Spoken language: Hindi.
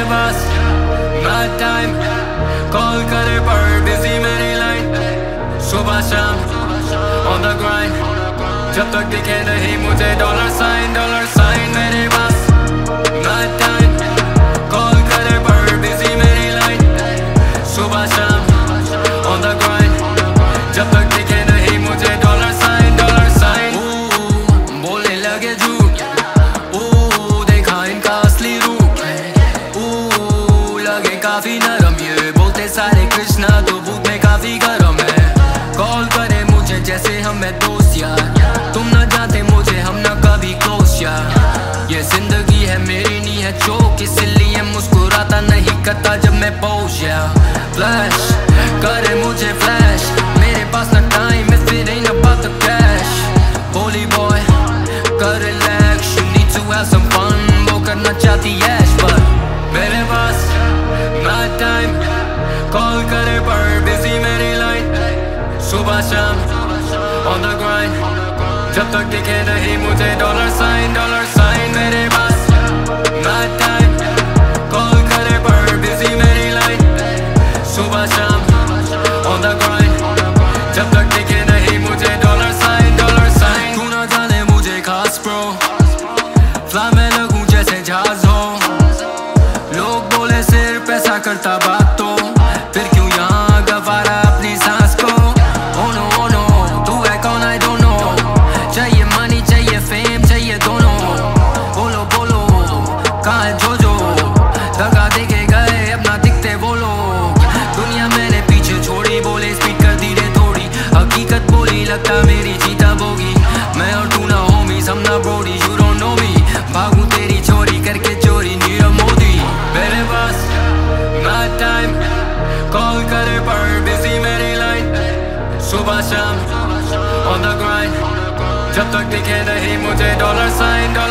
पास ना टाइम, कॉल करे पर बिजी मेरी लाइन, सुबह शाम ऑन द ग्राइंड, जब तक दिखे नहीं मुझे डॉलर साइन मेरे पास ना टाइम, कॉल करे पर बिजी मेरी लाइन, सुबह शाम ऑन द ग्राइंड, जब तक दिखे नहीं मुझे डॉलर साइन बोलने लगे झूठ, देखा इनका असली रूप, लगे काफी नरम, ये बोलते सारे कृष्णा तो भूत में काफी गरम है। कॉल करे मुझे जैसे हम है दोस्त यार, तुम न जानते मुझे हम न कभी क्लोज यार, ये जिंदगी है मेरी नहीं है जोक, इसलिए मुस्कुराता नहीं करता जब मैं पोज यार। फ्लैश करे मुझे फ्लैश, मेरे पास न time if it ain't about the cash, holy boy कर relax, you need to have some fun, वो करना चाहती ऐश पर मेरे पास ना टाइम, कॉल करे पर बिजी मेरी लाइन, सुबह शाम ऑन द ग्राइंड, जब तक दिखे नहीं मुझे डॉलर साइन मेरे पास ना टाइम, कॉल करे पर बिजी मेरी लाइन, सुबह शाम ऑन द ग्राइंड, जब तक दिखे नहीं मुझे डॉलर साइन तू ना जाने मुझे खास ब्रो, फ्लाई में लगूं जैसे जहाज हो, लोग बोले सिर्फ पैसा करता बात तो फिर क्यों यहाँ गवारा अपनी सांस को। Oh no तू है कौन I don't know, चाहिए मनी चाहिए फेम चाहिए दोनों, बोलो कहाँ है जो दगा देके गए अपना दिखते वो लोग, दुनिया मैंने पीछे छोड़ी, बोले स्पीकर धीरे थोड़ी, हकीकत बोली लगता मेरी जीता बोगी, मैं और तू ना होमी हम ना brodie, you don't know me, भागू तेरी चोरी करके चोरी नीरव मोदी, मेरे पास ना टाइम, कॉल करे पर बिजी मेरी लाइन, सुबह शाम ऑन द ग्राइंड, जब तक दिखे नहीं मुझे डॉलर साइन